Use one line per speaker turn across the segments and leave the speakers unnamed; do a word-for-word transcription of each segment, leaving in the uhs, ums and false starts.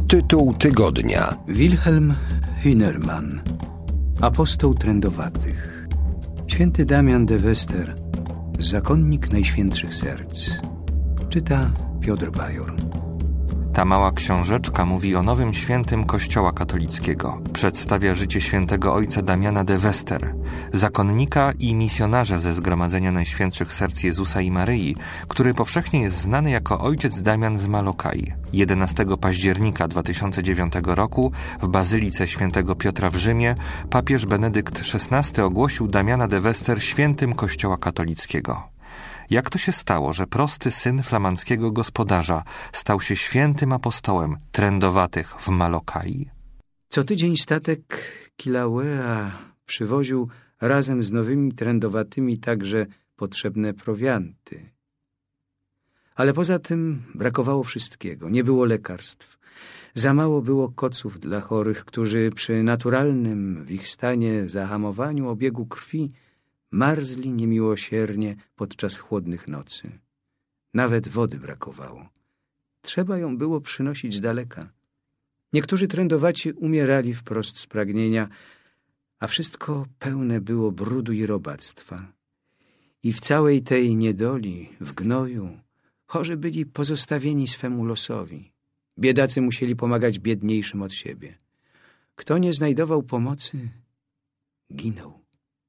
Tytuł tygodnia.
Wilhelm Hünermann, apostoł trędowatych. Święty Damian de Vester, zakonnik Najświętszych Serc. Czyta Piotr Bajor.
Ta mała książeczka mówi o nowym świętym Kościoła katolickiego. Przedstawia życie świętego ojca Damiana de Vester, zakonnika i misjonarza ze Zgromadzenia Najświętszych Serc Jezusa i Maryi, który powszechnie jest znany jako ojciec Damian z Malokai. jedenastego października dwa tysiące dziewiątego roku w Bazylice Świętego Piotra w Rzymie papież Benedykt szesnasty ogłosił Damiana de Vester świętym Kościoła katolickiego. Jak to się stało, że prosty syn flamandzkiego gospodarza stał się świętym apostołem trędowatych w Malokai?
Co tydzień statek Kilauea przywoził razem z nowymi trędowatymi także potrzebne prowianty. Ale poza tym brakowało wszystkiego. Nie było lekarstw. Za mało było koców dla chorych, którzy przy naturalnym w ich stanie zahamowaniu obiegu krwi marzli niemiłosiernie podczas chłodnych nocy. Nawet wody brakowało. Trzeba ją było przynosić z daleka. Niektórzy trędowaci umierali wprost z pragnienia, a wszystko pełne było brudu i robactwa. I w całej tej niedoli, w gnoju, chorzy byli pozostawieni swemu losowi. Biedacy musieli pomagać biedniejszym od siebie. Kto nie znajdował pomocy, ginął.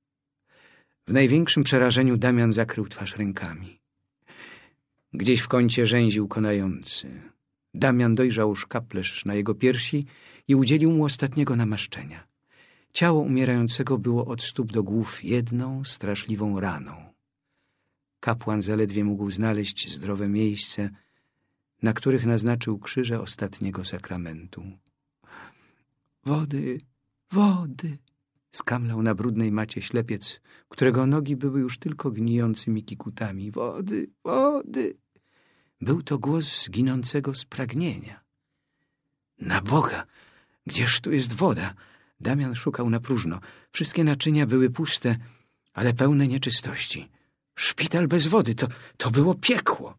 W największym przerażeniu Damian zakrył twarz rękami. Gdzieś w kącie rzęził konający. Damian dojrzał szkaplerz na jego piersi i udzielił mu ostatniego namaszczenia. Ciało umierającego było od stóp do głów jedną straszliwą raną. Kapłan zaledwie mógł znaleźć zdrowe miejsce, na których naznaczył krzyże ostatniego sakramentu. Wody, wody! Skamlał na brudnej macie ślepiec, którego nogi były już tylko gnijącymi kikutami. Wody, wody! Był to głos ginącego z pragnienia. Na Boga! Gdzież tu jest woda? Damian szukał na próżno. Wszystkie naczynia były puste, ale pełne nieczystości. Szpital bez wody, to, to było piekło.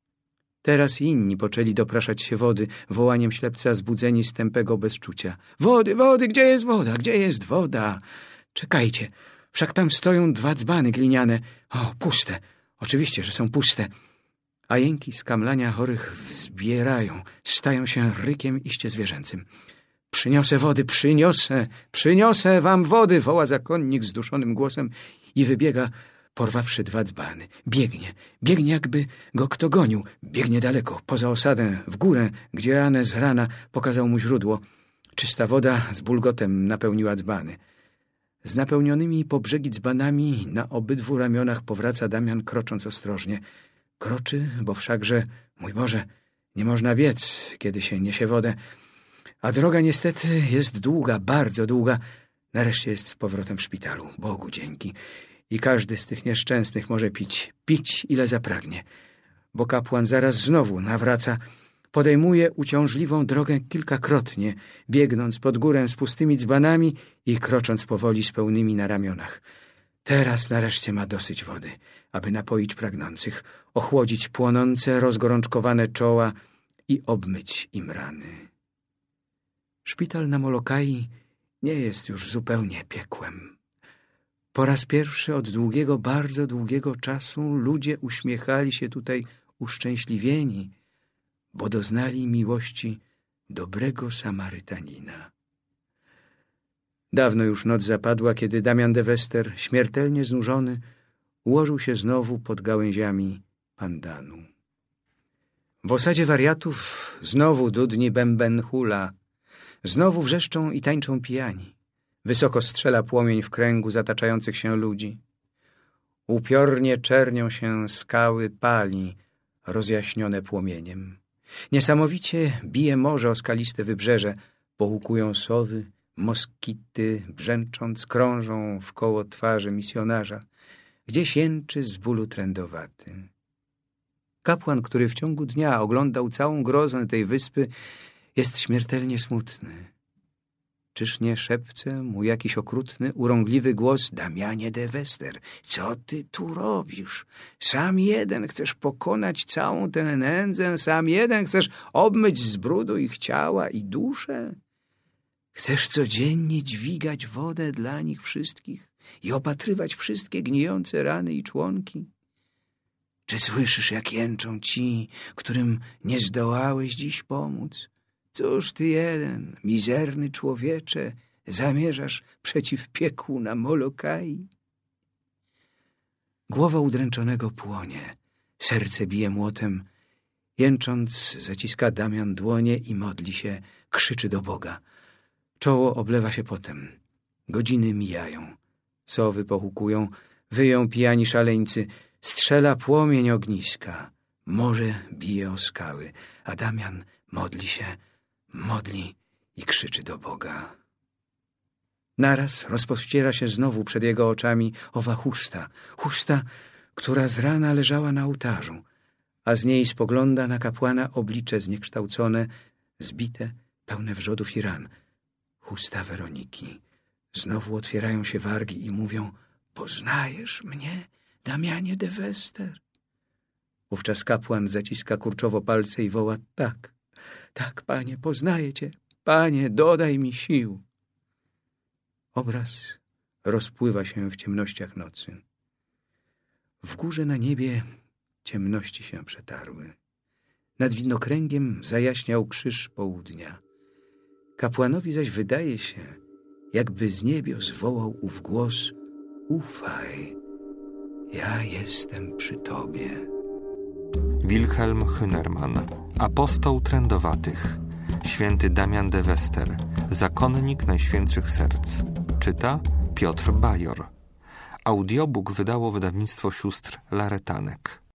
Teraz i inni poczęli dopraszać się wody, wołaniem ślepca zbudzeni z tępego bezczucia. Wody, wody, gdzie jest woda, gdzie jest woda? Czekajcie, wszak tam stoją dwa dzbany gliniane. O, puste, oczywiście, że są puste. A jęki skamlania chorych wzbierają, stają się rykiem iście zwierzęcym. Przyniosę wody, przyniosę, przyniosę wam wody, woła zakonnik zduszonym głosem i wybiega, porwawszy dwa dzbany. Biegnie, biegnie jakby go kto gonił. Biegnie daleko, poza osadę, w górę, gdzie Joannes z rana pokazał mu źródło. Czysta woda z bulgotem napełniła dzbany. Z napełnionymi po brzegi dzbanami na obydwu ramionach powraca Damian, krocząc ostrożnie. Kroczy, bo wszakże, mój Boże, nie można biec, kiedy się niesie wodę. A droga niestety jest długa, bardzo długa. Nareszcie jest z powrotem w szpitalu. Bogu dzięki. I każdy z tych nieszczęsnych może pić, pić ile zapragnie, bo kapłan zaraz znowu nawraca, podejmuje uciążliwą drogę kilkakrotnie, biegnąc pod górę z pustymi dzbanami i krocząc powoli z pełnymi na ramionach. Teraz nareszcie ma dosyć wody, aby napoić pragnących, ochłodzić płonące, rozgorączkowane czoła i obmyć im rany. Szpital na Molokai nie jest już zupełnie piekłem. Po raz pierwszy od długiego, bardzo długiego czasu ludzie uśmiechali się tutaj uszczęśliwieni, bo doznali miłości dobrego Samarytanina. Dawno już noc zapadła, kiedy Damian de Vester, śmiertelnie znużony, ułożył się znowu pod gałęziami pandanu. W osadzie wariatów znowu dudni bęben hula, znowu wrzeszczą i tańczą pijani. Wysoko strzela płomień w kręgu zataczających się ludzi. Upiornie czernią się skały pali, rozjaśnione płomieniem. Niesamowicie bije morze o skaliste wybrzeże, pohukują sowy, moskity, brzęcząc, krążą wkoło twarzy misjonarza. Gdzieś jęczy z bólu trędowaty. Kapłan, który w ciągu dnia oglądał całą grozę tej wyspy, jest śmiertelnie smutny. Czyż nie szepce mu jakiś okrutny, urągliwy głos? Damianie de Wester, co ty tu robisz? Sam jeden chcesz pokonać całą tę nędzę, sam jeden chcesz obmyć z brudu ich ciała i duszę? Chcesz codziennie dźwigać wodę dla nich wszystkich i opatrywać wszystkie gnijące rany i członki? Czy słyszysz, jak jęczą ci, którym nie zdołałeś dziś pomóc? Cóż ty jeden, mizerny człowiecze, zamierzasz przeciw piekłu na Molokai? Głowa udręczonego płonie, serce bije młotem. Jęcząc, zaciska Damian dłonie i modli się, krzyczy do Boga. Czoło oblewa się potem. Godziny mijają. Sowy pohukują, wyją pijani szaleńcy. Strzela płomień ogniska. Morze bije o skały, a Damian modli się, modli i krzyczy do Boga. Naraz rozpościera się znowu przed jego oczami owa chusta, chusta, która z rana leżała na ołtarzu, a z niej spogląda na kapłana oblicze zniekształcone, zbite, pełne wrzodów i ran. Chusta Weroniki. Znowu otwierają się wargi i mówią: poznajesz mnie, Damianie de Wester? Wówczas kapłan zaciska kurczowo palce i woła: tak, tak, panie, poznaję cię. Panie, dodaj mi sił. Obraz rozpływa się w ciemnościach nocy. W górze na niebie ciemności się przetarły. Nad widnokręgiem zajaśniał krzyż południa. Kapłanowi zaś wydaje się, jakby z niebios wołał ów głos: ufaj, ja jestem przy tobie.
Wilhelm Hünermann, apostoł trędowatych, święty Damian de Wester, zakonnik Najświętszych Serc. Czyta Piotr Bajor. Audiobook wydało wydawnictwo sióstr Laretanek.